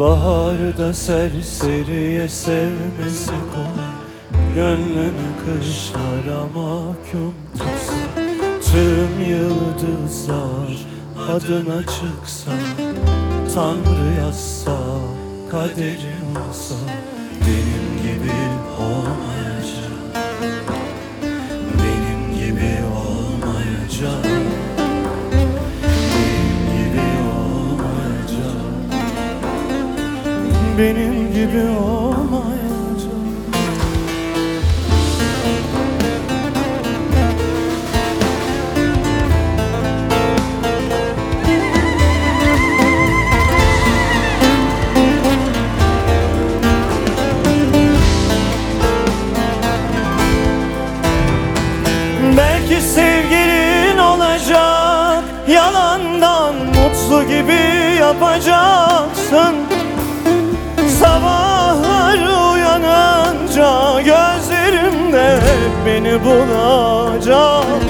Baharda serseriye sevmesi kolay, gönlünü kışlara mahkum tutsa, tüm yıldızlar adına çıksa, Tanrı yazsa, kaderim olsa, benim gibi olmayacak, benim gibi olmayacak, benim gibi olmayacak. Belki sevgilin olacak, yalandan mutlu gibi yapacaksın. Sabahlar uyanınca gözlerimde beni bulacaksın.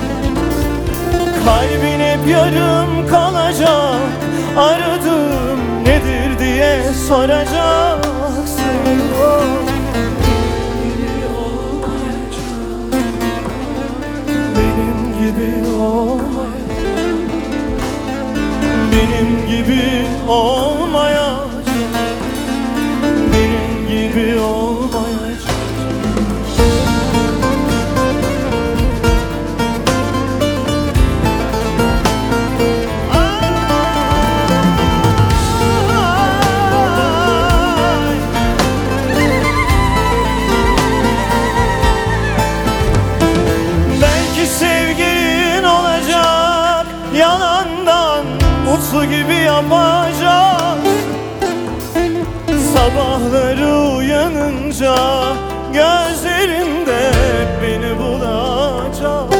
Kalbin hep yarım kalacak, aradığım nedir diye soracaksın. Benim gibi olmayacak, benim gibi olmayacak, benim gibi olmayacak. Belki sevgilin olacak, yalandan mutlu gibi yapacak. Sabahları uyanınca gözlerinde beni bulacak.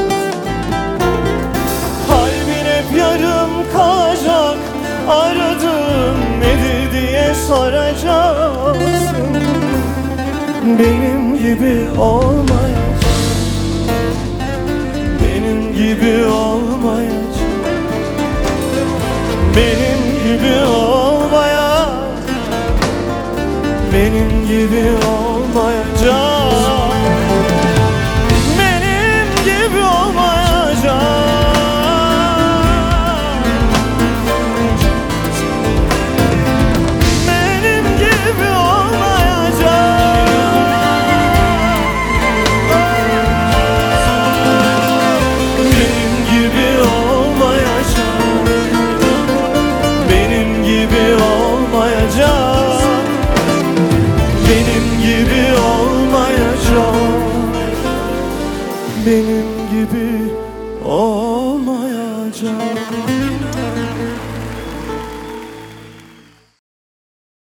Kalbin hep yarım kalacak, aradığım nedir diye soracaksın. Benim gibi olmayacak, benim gibi olmayacak, benim gibi olmayacak, benim gibi olmayacak.